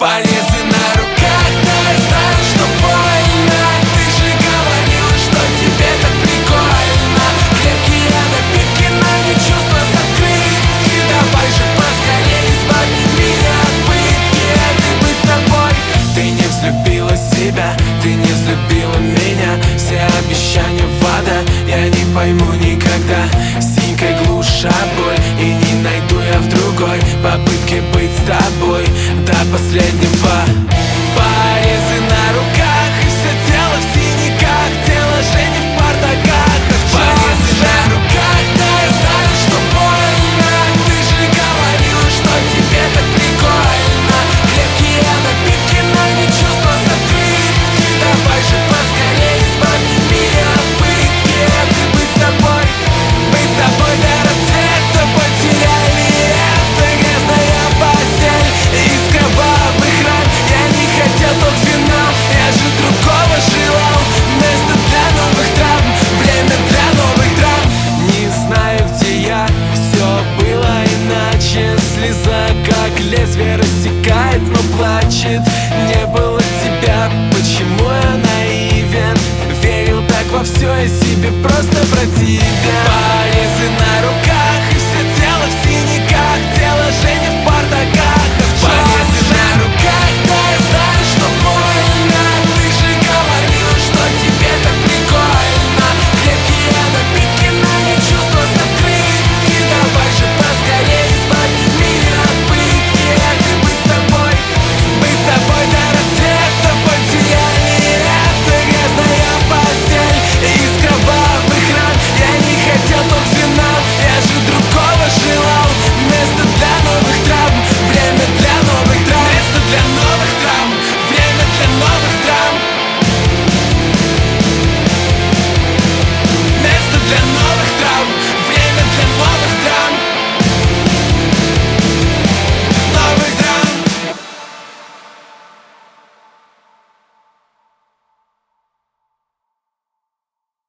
Порезы на руках, да я знаю, что больно. Ты же говорила, что тебе так прикольно. Крепкие напитки, но не чувства закрытки. Давай же поскорее избави меня от пытки. А ты быть с тобой. Ты не взлюбила себя, ты не взлюбила меня. Все обещания в ада я не пойму никогда. Синькой глуша боль, и не найду я в другой попытке быть с тобой до последнего. Порезы на руках, и все тело в синяках. Тело Жени в бардаках. Порезы на руках, да я знаю, что больно. Ты же говорила, что тебе так прикольно. Крепкие напитки, но не чувства закрытки. Давай же поскорее избави меня от пытки. А ты быть с тобой до рассвета. Потеряли это грязная постель из кровавых ран. Я не хотел тот финал, я же другого желал. Место для новых травм, время для новых драм. Не знаю, где я, все было иначе. Слеза как лезвие рассекает, но плачет. Не было тебя, почему я наивен? Верил так во все, и себе просто противен. Порезы на руках.